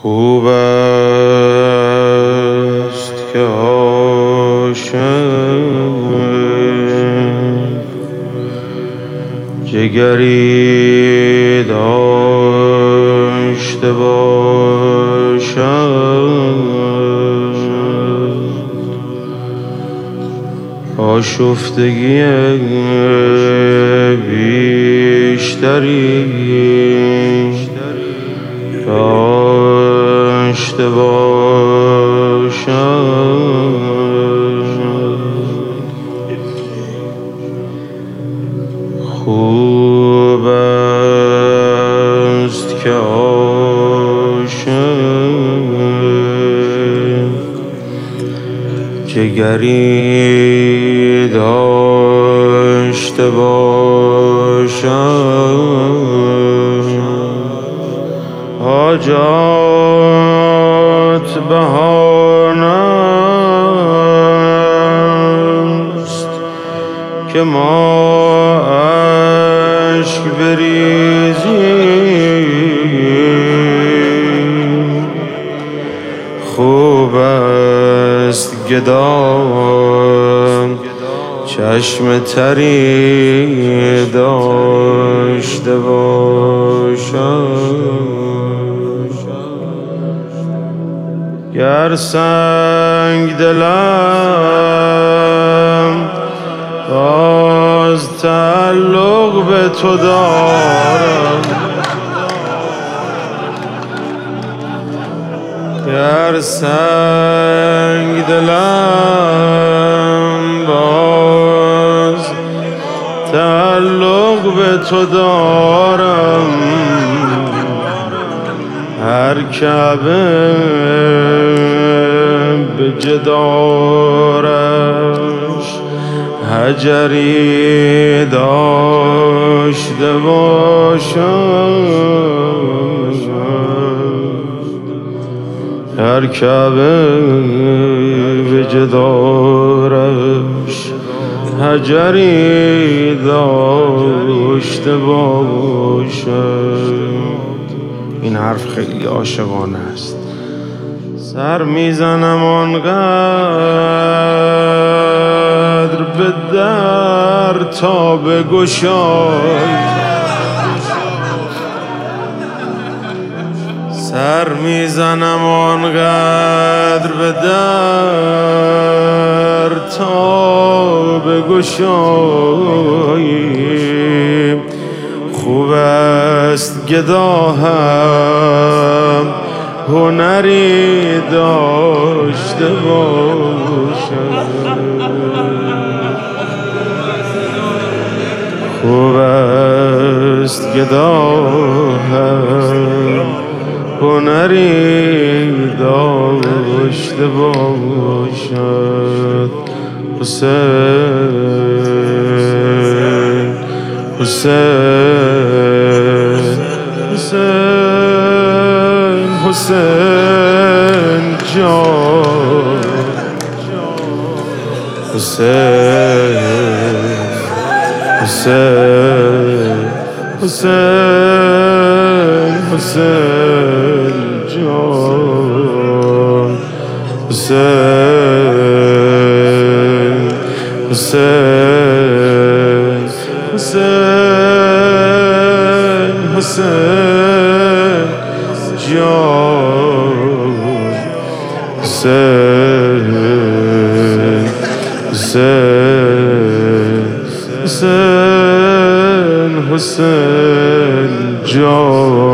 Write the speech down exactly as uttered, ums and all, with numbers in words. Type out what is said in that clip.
خوب است که عاشق جگری داشته باشد، آشفتگی بیشتری داشته باشد. خوب است که عاشق جگری داشته باشد، حاجات بهانه است که ما اشک بریزیم. خوب است گدا چشم تری داشته باشد، گر سنگ دلم باز تعلق به تو دارم، گر سنگ دلم باز تعلق به تو دارم، هر کعبه به جدارش حجری داشته باشد، هر کعبه به جدارش حجری داشته باشد. این حرف خیلی عاشقانه است. سر میزنم آنقدر به در تا بگشای، سر میزنم آنقدر به در تا بگشای، خوب است گدا هم هنری داشته باشد، خوب است گدا هم هنری داشته باشد. حسین حسین حسین حسین جان، حسین حسین حسین حسین جان، حسین حسین حسین حسین جان، حسین حسین حسین حسین جان.